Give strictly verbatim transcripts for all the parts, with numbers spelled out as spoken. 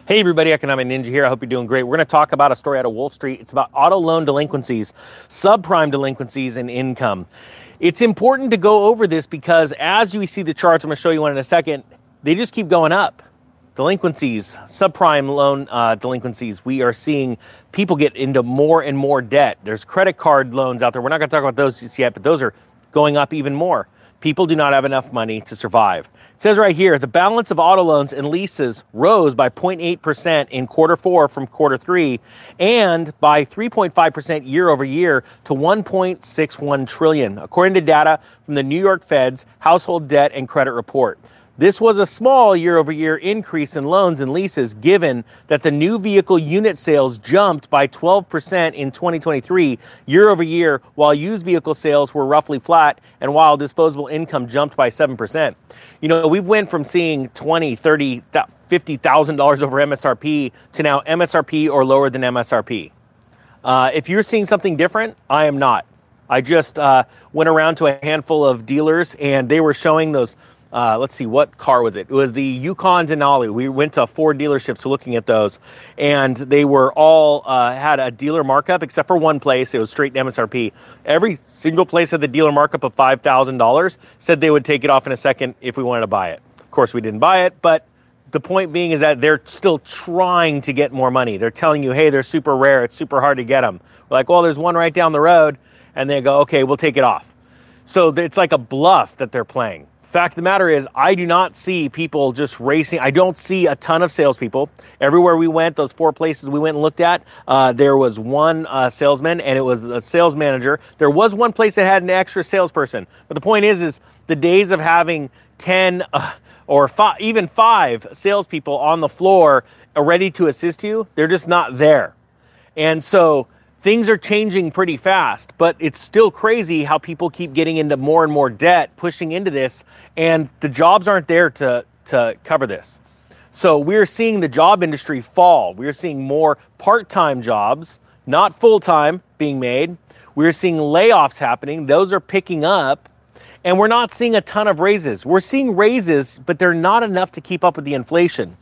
Hey everybody, Economic Ninja here. I hope you're doing great. We're going to talk about a story out of Wall Street. It's about auto loan delinquencies, subprime delinquencies, and income. It's important to go over this because as you see the charts, I'm going to show you one in a second, they just keep going up. Delinquencies, subprime loan uh, delinquencies, we are seeing people get into more and more debt. There's credit card loans out there. We're not going to talk about those just yet, but those are going up even more. People do not have enough money to survive. It says right here, the balance of auto loans and leases rose by zero point eight percent in quarter four from quarter three and by three point five percent year over year to one point six one trillion, according to data from the New York Fed's Household Debt and Credit Report. This was a small year-over-year increase in loans and leases given that the new vehicle unit sales jumped by twelve percent in twenty twenty-three year-over-year, while used vehicle sales were roughly flat and while disposable income jumped by seven percent. You know, we went from seeing twenty, thirty, fifty thousand dollars over M S R P to now M S R P or lower than M S R P. Uh, if you're seeing something different, I am not. I just uh, went around to a handful of dealers and they were showing those. Uh, let's see, what car was it? It was the Yukon Denali. We went to four dealerships looking at those, and they were all uh, had a dealer markup except for one place. It was straight M S R P. Every single place had the dealer markup of five thousand dollars, said they would take it off in a second if we wanted to buy it. Of course, we didn't buy it, but the point being is that they're still trying to get more money. They're telling you, hey, they're super rare. It's super hard to get them. We're like, well, there's one right down the road, and they go, okay, we'll take it off. So it's like a bluff that they're playing. Fact of the matter is, I do not see people just racing. I don't see a ton of salespeople. Everywhere we went, those four places we went and looked at, uh, there was one uh, salesman, and it was a sales manager. There was one place that had an extra salesperson. But the point is, is the days of having ten uh, or five, even five salespeople on the floor uh, ready to assist you, they're just not there. And so things are changing pretty fast, but it's still crazy how people keep getting into more and more debt, pushing into this, and the jobs aren't there to, to cover this. So we're seeing the job industry fall. We're seeing more part-time jobs, not full-time, being made. We're seeing layoffs happening. Those are picking up, and we're not seeing a ton of raises. We're seeing raises, but they're not enough to keep up with the inflation.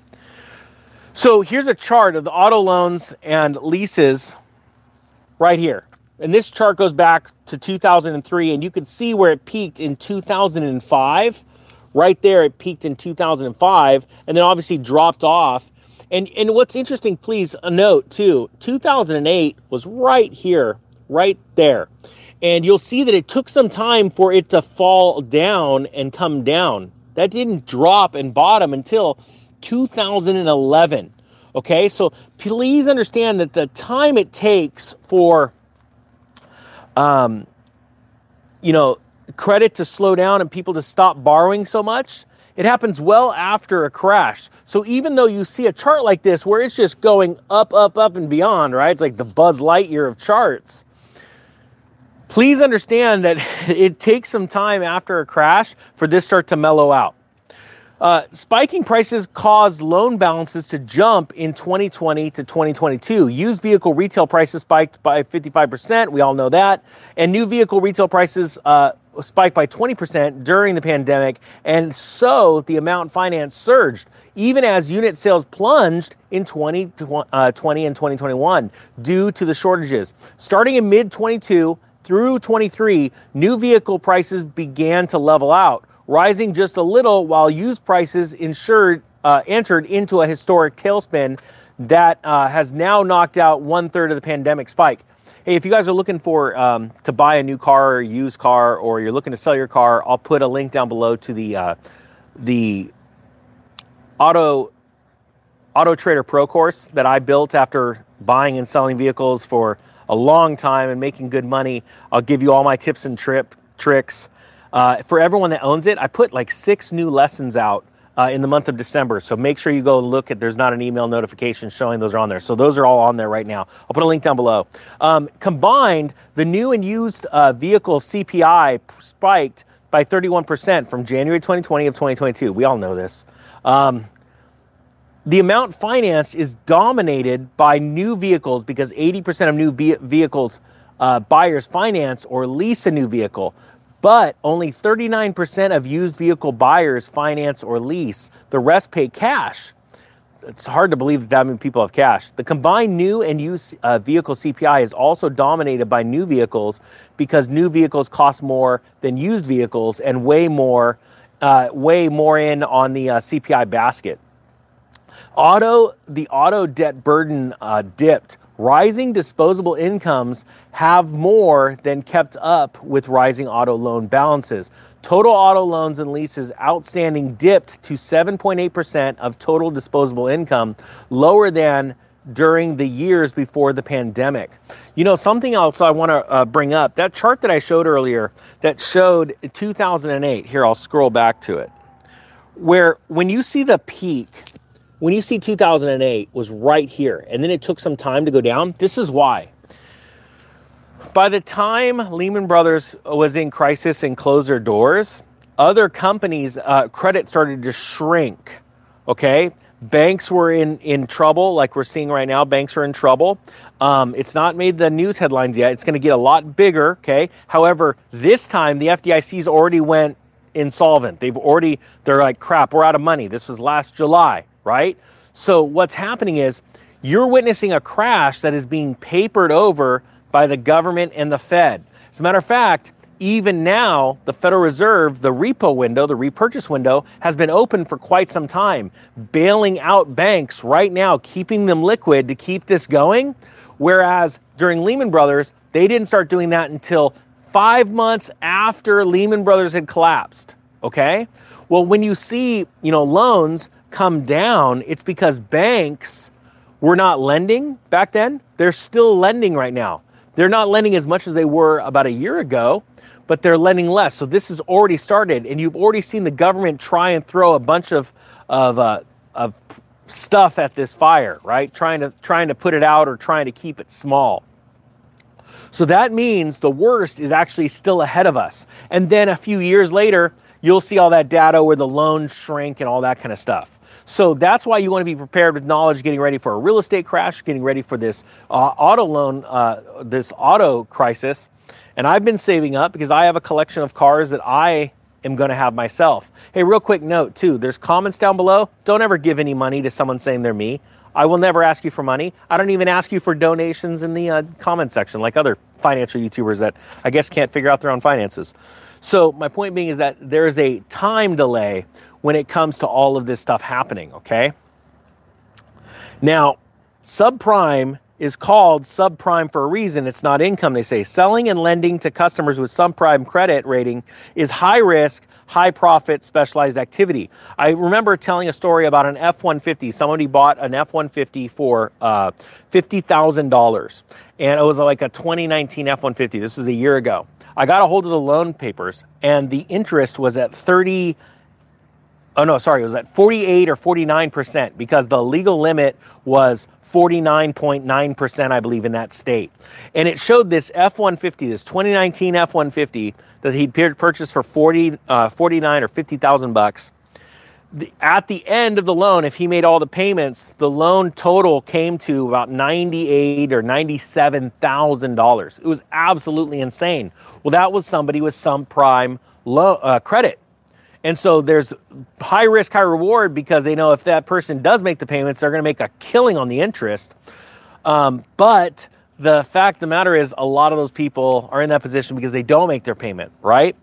So here's a chart of the auto loans and leases right here. And this chart goes back to two thousand three, and you can see where it peaked in two thousand five. Right there, it peaked in two thousand five, and then obviously dropped off. And, and what's interesting, please a note too, two thousand eight was right here, right there. And you'll see that it took some time for it to fall down and come down. That didn't drop and bottom until two thousand eleven. Okay, so please understand that the time it takes for, um, you know, credit to slow down and people to stop borrowing so much, it happens well after a crash. So even though you see a chart like this where it's just going up, up, up and beyond, right? It's like the Buzz Lightyear of charts. Please understand that it takes some time after a crash for this start to mellow out. Uh, spiking prices caused loan balances to jump in twenty twenty to twenty twenty-two. Used vehicle retail prices spiked by fifty-five percent. We all know that. And new vehicle retail prices uh, spiked by twenty percent during the pandemic. And so the amount financed surged, even as unit sales plunged in twenty twenty and twenty twenty-one due to the shortages. Starting in mid twenty-two through twenty-three, new vehicle prices began to level out, rising just a little while used prices insured, uh, entered into a historic tailspin that uh, has now knocked out one third of the pandemic spike. Hey, if you guys are looking for um, to buy a new car or a used car, or you're looking to sell your car, I'll put a link down below to the uh, the auto Auto Trader Pro course that I built after buying and selling vehicles for a long time and making good money. I'll give you all my tips and trip tricks. Uh, for everyone that owns it, I put like six new lessons out uh, in the month of December. So make sure you go look at, there's not an email notification showing those are on there. So those are all on there right now. I'll put a link down below. Um, combined, the new and used uh, vehicle C P I spiked by thirty-one percent from January twenty twenty of twenty twenty-two. We all know this. Um, the amount financed is dominated by new vehicles because eighty percent of new ve- vehicles uh, buyers finance or lease a new vehicle. But only thirty-nine percent of used vehicle buyers finance or lease. The rest pay cash. it's hard to believe that that many people have cash. The combined new and used uh, vehicle C P I is also dominated by new vehicles because new vehicles cost more than used vehicles and way more, uh, way more in on the uh, C P I basket. Auto, the auto debt burden uh, dipped. Rising disposable incomes have more than kept up with rising auto loan balances. Total auto loans and leases outstanding dipped to seven point eight percent of total disposable income, lower than during the years before the pandemic. You know, something else I want to uh, bring up, that chart that I showed earlier that showed two thousand eight, here, I'll scroll back to it, where when you see the peak, when you see two thousand eight was right here, and then it took some time to go down. This is why. By the time Lehman Brothers was in crisis and closed their doors, other companies' uh, credit started to shrink, okay? Banks were in, in trouble, like we're seeing right now. Banks are in trouble. Um, it's not made the news headlines yet. It's going to get a lot bigger, okay? However, this time, the F D I C's already went insolvent. They've already, they're like, crap, we're out of money. This was last July. Right? So what's happening is you're witnessing a crash that is being papered over by the government and the Fed. As a matter of fact, even now, the Federal Reserve, the repo window, the repurchase window, has been open for quite some time, bailing out banks right now, keeping them liquid to keep this going. Whereas during Lehman Brothers, they didn't start doing that until five months after Lehman Brothers had collapsed. Okay? Well, when you see, you know, loans come down, it's because banks were not lending back then. They're still lending right now. They're not lending as much as they were about a year ago, but they're lending less. So this has already started, and you've already seen the government try and throw a bunch of of uh, of stuff at this fire, right? Trying to trying to put it out or trying to keep it small. So that means the worst is actually still ahead of us. And then a few years later, you'll see all that data where the loans shrink and all that kind of stuff. So that's why you want to be prepared with knowledge, getting ready for a real estate crash, getting ready for this uh, auto loan, uh, this auto crisis. And I've been saving up because I have a collection of cars that I am going to have myself. Hey, real quick note too, there's comments down below. Don't ever give any money to someone saying they're me. I will never ask you for money. I don't even ask you for donations in the uh, comment section like other financial YouTubers that I guess can't figure out their own finances. So my point being is that there's a time delay when it comes to all of this stuff happening, okay? Now, subprime is called subprime for a reason. It's not income, they say. Selling and lending to customers with subprime credit rating is high risk, high profit, specialized activity. I remember telling a story about an F one fifty. Somebody bought an F one fifty for uh, fifty thousand dollars, and it was like a twenty nineteen F one fifty. This was a year ago. I got a hold of the loan papers, and the interest was at thirty. Oh no, sorry, it was at forty-eight or forty-nine percent because the legal limit was forty-nine point nine percent, I believe, in that state. And it showed this F one fifty, this twenty nineteen F one fifty that he'd purchased for forty, uh, forty-nine or fifty thousand bucks. At the end of the loan, if he made all the payments, the loan total came to about ninety-eight or ninety-seven thousand dollars. It was absolutely insane. Well, that was somebody with some prime low, uh, credit. And so there's high risk, high reward because they know if that person does make the payments, they're going to make a killing on the interest. Um, but the fact of the matter is a lot of those people are in that position because they don't make their payment, right?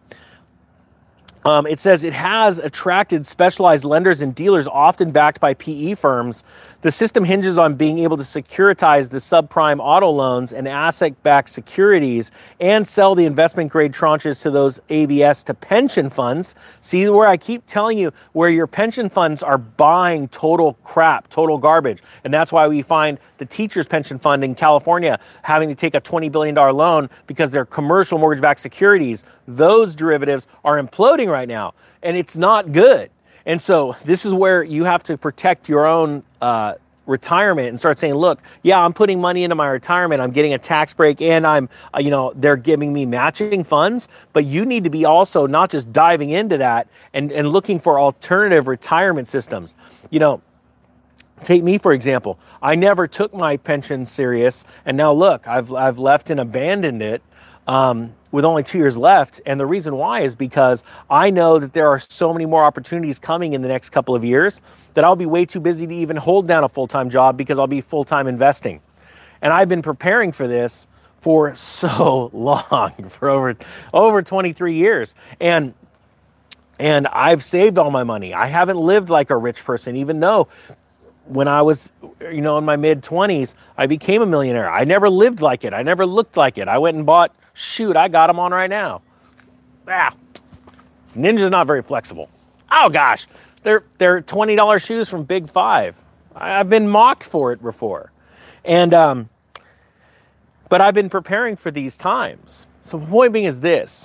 Um, it says it has attracted specialized lenders and dealers, often backed by P E firms. The system hinges on being able to securitize the subprime auto loans and asset-backed securities and sell the investment-grade tranches to those A B S to pension funds. See where I keep telling you where your pension funds are buying total crap, total garbage. And that's why we find the teachers' pension fund in California having to take a twenty billion dollars loan because they're commercial mortgage-backed securities. Those derivatives are imploding right now, and it's not good. And so this is where you have to protect your own uh, retirement and start saying, look, yeah, I'm putting money into my retirement. I'm getting a tax break and I'm, uh, you know, they're giving me matching funds. But you need to be also not just diving into that and, and looking for alternative retirement systems. You know, take me, for example. I never took my pension serious. And now look, I've, I've left and abandoned it. um, with only two years left. And the reason why is because I know that there are so many more opportunities coming in the next couple of years that I'll be way too busy to even hold down a full-time job because I'll be full-time investing. And I've been preparing for this for so long, for over over twenty-three years. And and I've saved all my money. I haven't lived like a rich person, even though when I was, you know, in my mid twenties, I became a millionaire. I never lived like it. I never looked like it. I went and bought, shoot, I got them on right now. Ah, Ninja's not very flexible. Oh gosh, they're they're twenty dollar shoes from Big Five. I've been mocked for it before. And um but I've been preparing for these times. So the point being is this.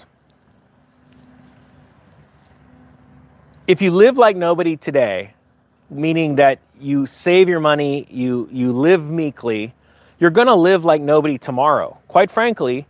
If you live like nobody today, meaning that you save your money, you, you live meekly, you're going to live like nobody tomorrow. Quite frankly,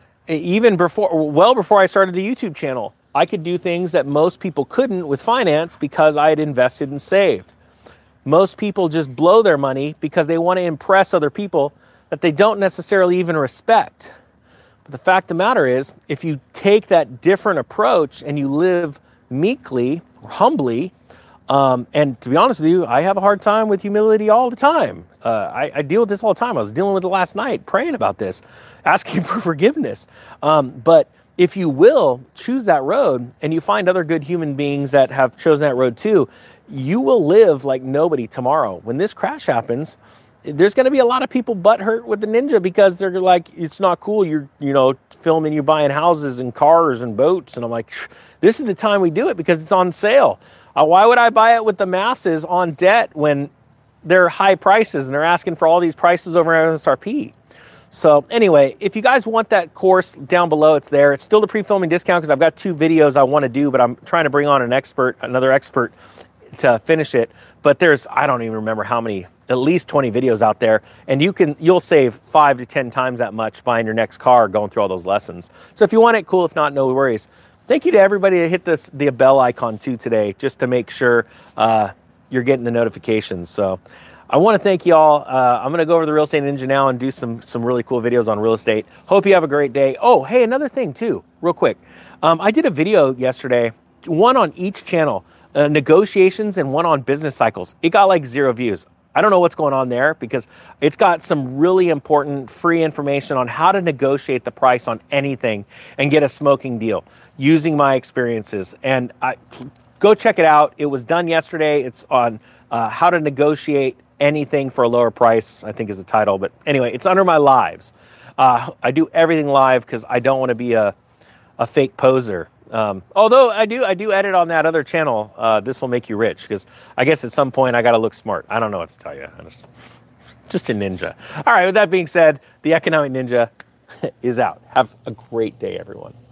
even before, well before I started the YouTube channel, I could do things that most people couldn't with finance because I had invested and saved. Most people just blow their money because they want to impress other people that they don't necessarily even respect. But the fact of the matter is, if you take that different approach and you live meekly or humbly, um, and to be honest with you, I have a hard time with humility all the time. Uh, I, I deal with this all the time. I was dealing with it last night, praying about this, asking for forgiveness. Um, but if you will choose that road and you find other good human beings that have chosen that road too, you will live like nobody tomorrow. When this crash happens, there's going to be a lot of people butthurt with the Ninja because they're like, it's not cool. You're, you know, filming you buying houses and cars and boats. And I'm like, this is the time we do it because it's on sale. Uh, why would I buy it with the masses on debt when they're high prices and they're asking for all these prices over M S R P? So anyway, if you guys want that course down below, it's there. It's still the pre-filming discount because I've got two videos I want to do, but I'm trying to bring on an expert, another expert to finish it. But there's, I don't even remember how many, at least twenty videos out there. And you can, you'll save five to ten times that much buying your next car, going through all those lessons. So if you want it, cool. If not, no worries. Thank you to everybody that hit this, the bell icon too today, just to make sure uh, you're getting the notifications. So I want to thank you all. Uh, I'm going to go over the Real Estate Ninja now and do some, some really cool videos on real estate. Hope you have a great day. Oh, hey, another thing too, real quick. Um, I did a video yesterday, one on each channel. Uh, negotiations and one on business cycles. It got like zero views. I don't know what's going on there because it's got some really important free information on how to negotiate the price on anything and get a smoking deal using my experiences. And I, go check it out. It was done yesterday. It's on uh, how to negotiate anything for a lower price, I think is the title. But anyway, it's under my lives. Uh, I do everything live because I don't want to be a, a fake poser. Um, although I do, I do edit on that other channel. Uh, this will make you rich because I guess at some point I got to look smart. I don't know what to tell you. I'm just, just a ninja. All right. With that being said, the Economic Ninja is out. Have a great day, everyone.